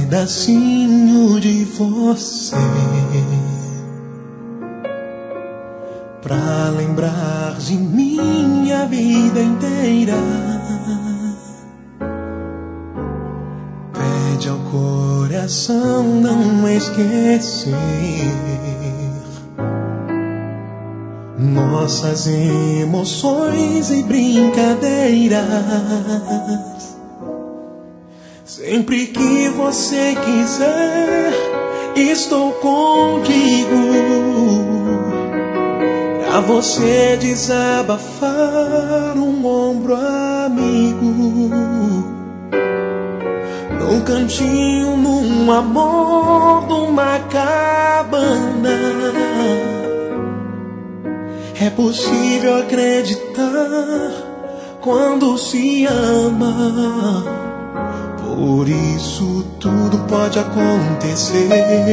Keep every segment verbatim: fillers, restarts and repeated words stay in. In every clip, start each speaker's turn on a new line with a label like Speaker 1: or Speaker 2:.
Speaker 1: pedacinho de você pra lembrar de minha vida inteira. Pede ao coração não esquecer nossas emoções e brincadeiras. Sempre que você quiser, estou contigo pra você desabafar, um ombro amigo, num cantinho, num amor, numa cabana. É possível acreditar quando se ama. Por isso tudo pode acontecer.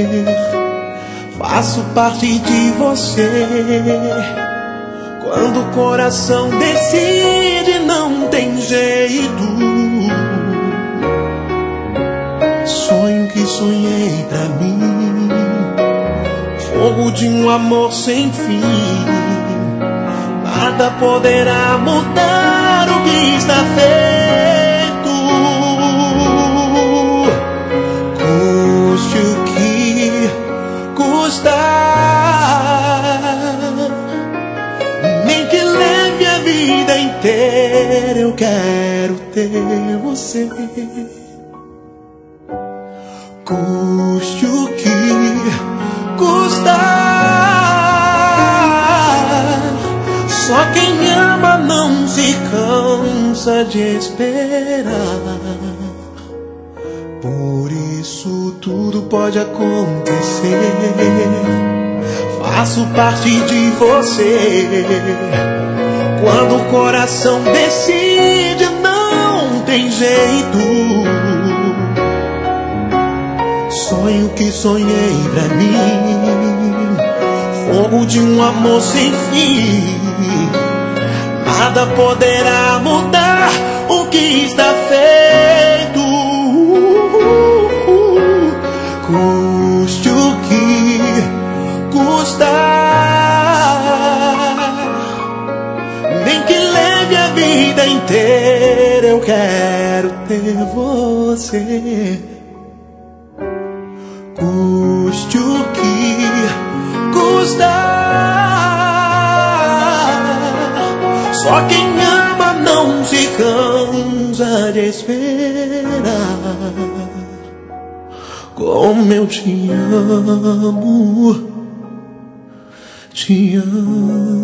Speaker 1: Faço parte de você. Quando o coração decide, não tem jeito. Sonho que sonhei pra mim, fogo de um amor sem fim. Nada poderá mudar o que está feito. Custe o que custar, nem que leve a vida inteira, eu quero ter você. Custe o que custar. Só quem ama não se cansa de esperar. Por isso tudo pode acontecer. Faço parte de você. Quando o coração decide, não tem jeito. Sonho que sonhei pra mim, fogo de um amor sem fim. Nada poderá mudar o que está feito. Custe o que custar, nem que leve a vida inteira, eu quero ter você. Custe o que custar. Só quem ama não se cansa de esperar. Como eu te amo, te amo.